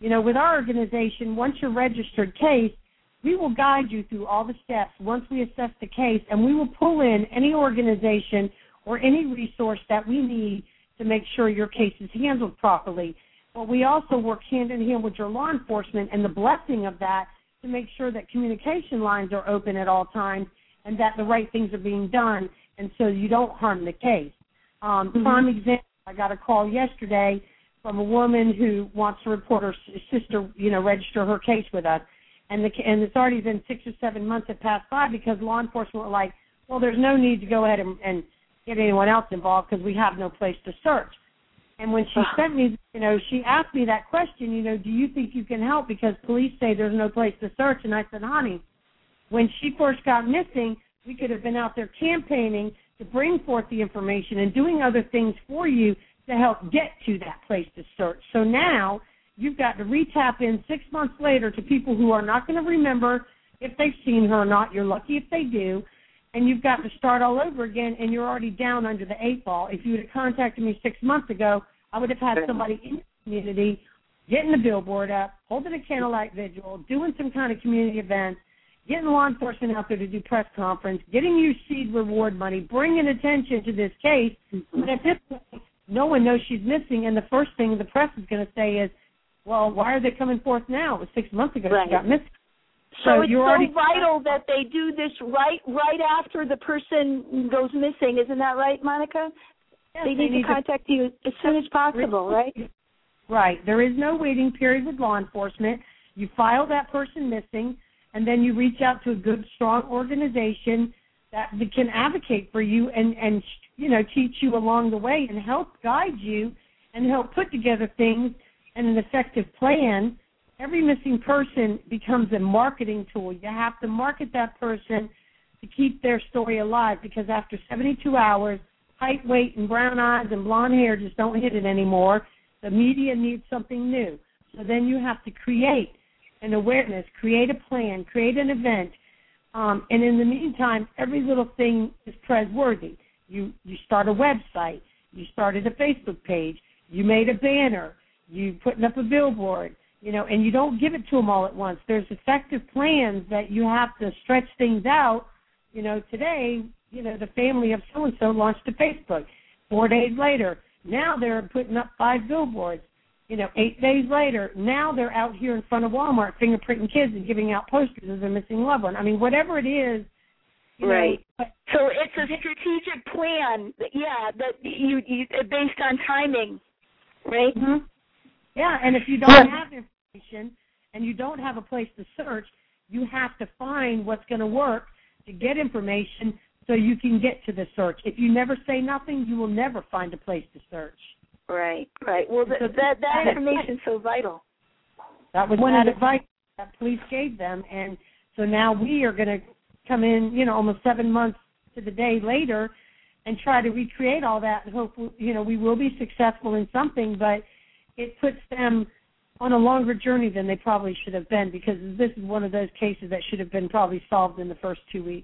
You know, with our organization, once you're registered case, we will guide you through all the steps once we assess the case, and we will pull in any organization or any resource that we need to make sure your case is handled properly. But we also work hand in hand with your law enforcement and the blessing of that to make sure that communication lines are open at all times and that the right things are being done, and so you don't harm the case. Um, mm-hmm. Prime example, I got a call yesterday from a woman who wants to report her sister, you know, register her case with us. And, the, and it's already been six or seven months that passed by because law enforcement were like, well, there's no need to go ahead and, and get anyone else involved because we have no place to search. And when she sent me, you know, she asked me that question, you know, do you think you can help because police say there's no place to search? And I said, honey, when she first got missing, we could have been out there campaigning to bring forth the information and doing other things for you to help get to that place to search. So now you've got to re-tap in six months later to people who are not going to remember if they've seen her or not. You're lucky if they do. And you've got to start all over again, and you're already down under the eight ball. If you would have contacted me six months ago, I would have had somebody in the community getting the billboard up, holding a candlelight vigil, doing some kind of community event, getting law enforcement out there to do press conference, getting you seed reward money, bringing attention to this case. But at this point, no one knows she's missing, and the first thing the press is going to say is, well, why are they coming forth now? It was six months ago right. she got missing. So, so it's you're so already vital that they do this right right after the person goes missing. Isn't that right, Monica? Yes, they, they need, need to contact to, you as soon as possible, right? Right. There is no waiting period with law enforcement. You file that person missing, and then you reach out to a good, strong organization that can advocate for you and, and you know, teach you along the way and help guide you and help put together things and an effective plan. Every missing person becomes a marketing tool. You have to market that person to keep their story alive because after seventy-two hours, height, weight, and brown eyes and blonde hair just don't hit it anymore. The media needs something new. So then you have to create an awareness, create a plan, create an event. Um, and in the meantime, every little thing is praiseworthy. You, you start a website. You started a Facebook page. You made a banner. You putting up a billboard. You know, and you don't give it to them all at once. There's effective plans that you have to stretch things out. You know, today, you know, the family of so-and-so launched a Facebook. Four days later, now they're putting up five billboards. You know, eight days later, now they're out here in front of Walmart fingerprinting kids and giving out posters of a missing loved one. I mean, whatever it is. You right. Know, so it's a strategic plan, yeah, that you, you based on timing, right? Mm-hmm. Yeah, and if you don't have information and you don't have a place to search, you have to find what's going to work to get information so you can get to the search. If you never say nothing, you will never find a place to search. Right, right. Well, th- so that that information is so vital. That was one of the advice that police gave them, and so now we are going to come in, you know, almost seven months to the day later and try to recreate all that and hope, you know, we will be successful in something, but it puts them on a longer journey than they probably should have been because this is one of those cases that should have been probably solved in the first two weeks.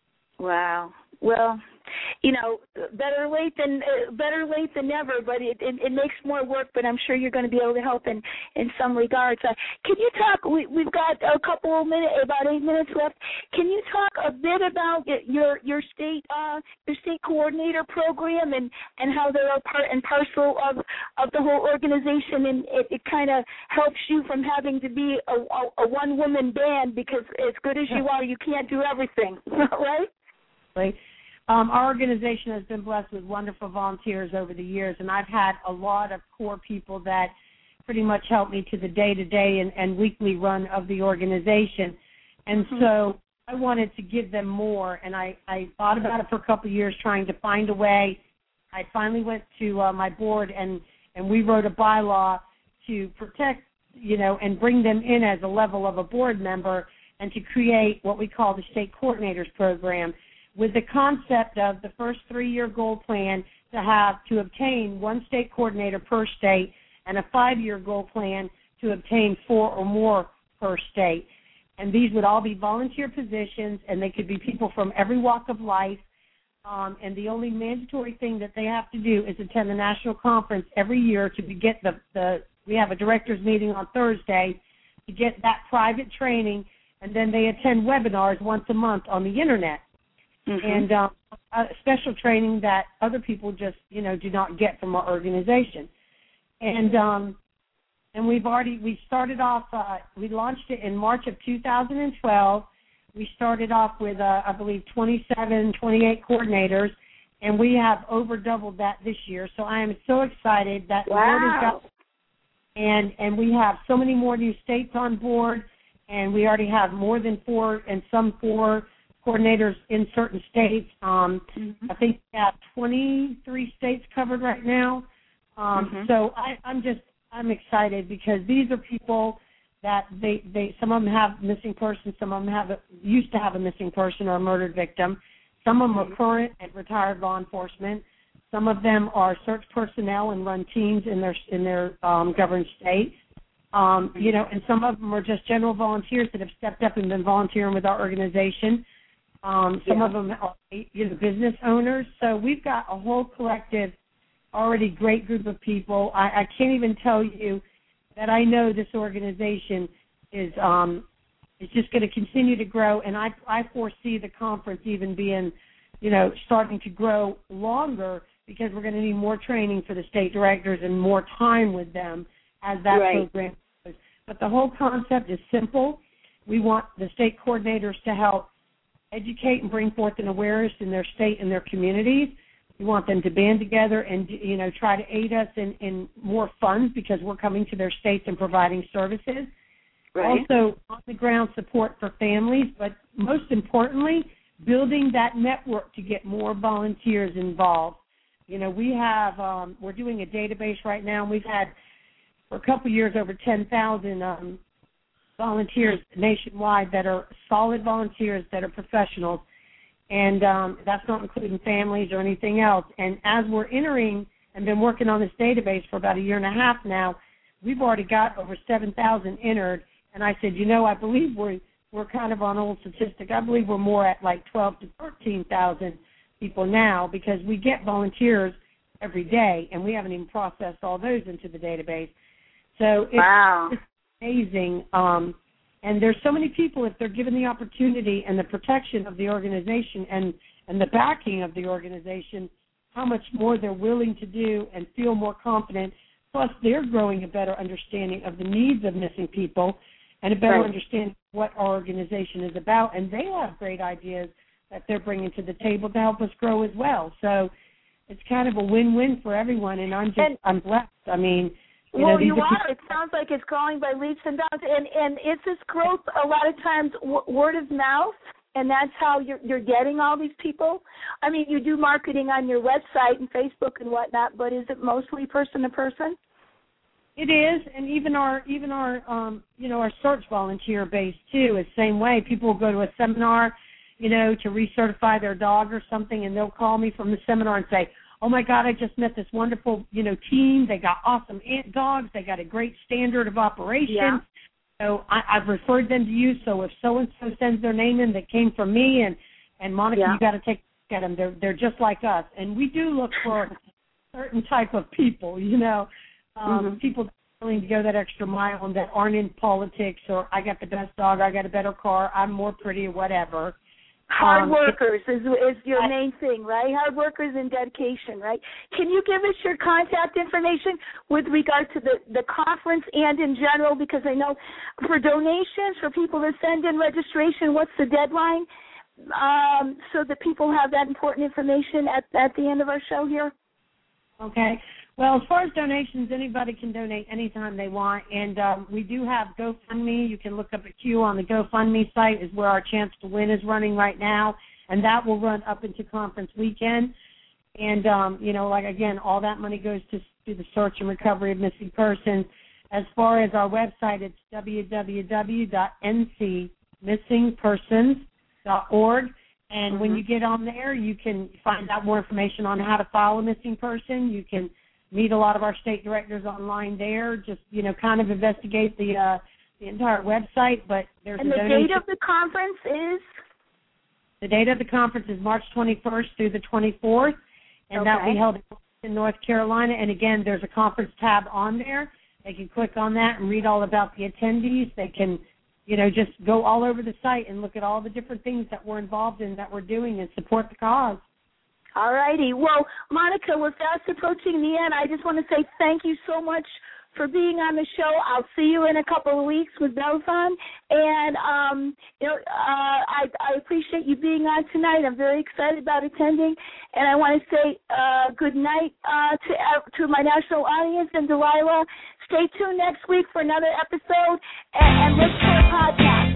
Wow. Well, you know, better late than uh, better late than never, but it, it, it makes more work, but I'm sure you're going to be able to help in, in some regards. Uh, can you talk, we, we've got a couple of minutes, about eight minutes left. Can you talk a bit about your your state uh, your state coordinator program and, and how they're a part and parcel of, of the whole organization, and it, it kind of helps you from having to be a, a, a one-woman band because as good as you are, you can't do everything, right? Right. Um, our organization has been blessed with wonderful volunteers over the years, and I've had a lot of core people that pretty much help me to the day-to-day and, and weekly run of the organization. And mm-hmm. so I wanted to give them more, and I, I thought about it for a couple of years trying to find a way. I finally went to uh, my board, and, and we wrote a bylaw to protect, you know, and bring them in as a level of a board member and to create what we call the State Coordinators Program, with the concept of the first three-year goal plan to have to obtain one state coordinator per state and a five-year goal plan to obtain four or more per state. And these would all be volunteer positions, and they could be people from every walk of life. Um, and the only mandatory thing that they have to do is attend the national conference every year to be, get the, the we have a director's meeting on Thursday to get that private training, and then they attend webinars once a month on the Internet. Mm-hmm. And um, a special training that other people just, you know, do not get from our organization. And um, and we've already, we started off, uh, we launched it in March of two thousand twelve. We started off with, uh, I believe, twenty-seven, twenty-eight coordinators, and we have over doubled that this year. So I am so excited that wow. the word has got, and, and we have so many more new states on board, and we already have more than four and some four coordinators in certain states. Um, mm-hmm. I think we have twenty-three states covered right now. Um, mm-hmm. So I, I'm just, I'm excited because these are people that they, they, some of them have missing persons, some of them have a, used to have a missing person or a murdered victim. Some of them are current and retired law enforcement. Some of them are search personnel and run teams in their in their um, governed states. Um, you know, and some of them are just general volunteers that have stepped up and been volunteering with our organization. Um, some yeah. of them are, you know, business owners. So we've got a whole collective, already great group of people. I, I can't even tell you that I know this organization is um, is just going to continue to grow, and I, I foresee the conference even being, you know, starting to grow longer because we're going to need more training for the state directors and more time with them as that right. program goes. But the whole concept is simple. We want the state coordinators to help educate and bring forth an awareness in their state and their communities. We want them to band together and, you know, try to aid us in, in more funds because we're coming to their states and providing services. Right. Also, on-the-ground support for families, but most importantly, building that network to get more volunteers involved. You know, we have, um, we're doing a database right now, and we've had for a couple of years over ten thousand um, volunteers nationwide that are solid volunteers that are professionals. And um, that's not including families or anything else. And as we're entering and been working on this database for about a year and a half now, we've already got over seven thousand entered. And I said, you know, I believe we're, we're kind of on old statistic. I believe we're more at like twelve to thirteen thousand people now because we get volunteers every day, and we haven't even processed all those into the database. So it's, wow. it's amazing. Um, And there's so many people, if they're given the opportunity and the protection of the organization and, and the backing of the organization, how much more they're willing to do and feel more confident. Plus, they're growing a better understanding of the needs of missing people and a better right. understanding of what our organization is about. And they have great ideas that they're bringing to the table to help us grow as well. So it's kind of a win-win for everyone, and I'm just and, I'm blessed. I mean, You well, know, you are. It sounds like it's growing by leaps and bounds, and and is this growth a lot of times w- word of mouth, and that's how you're you're getting all these people? I mean, you do marketing on your website and Facebook and whatnot, but is it mostly person to person? It is, and even our even our um, you know our search volunteer base too is the same way. People will go to a seminar, you know, to recertify their dog or something, and they'll call me from the seminar and say, oh, my God, I just met this wonderful, you know, team. They got awesome ant dogs. They got a great standard of operation. Yeah. So I, I've referred them to you. So if so-and-so sends their name in that came from me, and, and Monica, yeah. you got to take a look at them. They're, they're just like us. And we do look for a certain type of people, you know, um, mm-hmm. people that are willing to go that extra mile and that aren't in politics or I got the best dog, I got a better car, I'm more pretty or whatever. Hard um, workers is is your I, main thing, right? Hard workers and dedication, right? Can you give us your contact information with regard to the, the conference and in general? Because I know for donations, for people to send in registration, what's the deadline? Um, so that people have that important information at, at the end of our show here. Okay. Well, as far as donations, anybody can donate anytime they want, and um, we do have GoFundMe. You can look up a queue on the GoFundMe site is where our Chance to Win is running right now, and that will run up into conference weekend. And, um, you know, like, again, all that money goes to, to the search and recovery of missing persons. As far as our website, it's w w w dot n c missing persons dot org. And mm-hmm. when you get on there, you can find out more information on how to file a missing person. You can meet a lot of our state directors online there. Just, you know, kind of investigate the uh, the entire website. But there's and a the donation. date of the conference is? The date of the conference is March twenty-first through the twenty-fourth, and okay. that will be held in North Carolina. And, again, there's a conference tab on there. They can click on that and read all about the attendees. They can, you know, just go all over the site and look at all the different things that we're involved in, that we're doing, and support the cause. All righty. Well, Monica, we're fast approaching the end. I just want to say thank you so much for being on the show. I'll see you in a couple of weeks with Belthon. And, um, you know, uh, I, I appreciate you being on tonight. I'm very excited about attending. And I want to say uh, good night uh, to, uh, to my national audience. And, Delilah, stay tuned next week for another episode. And, and look for a podcast.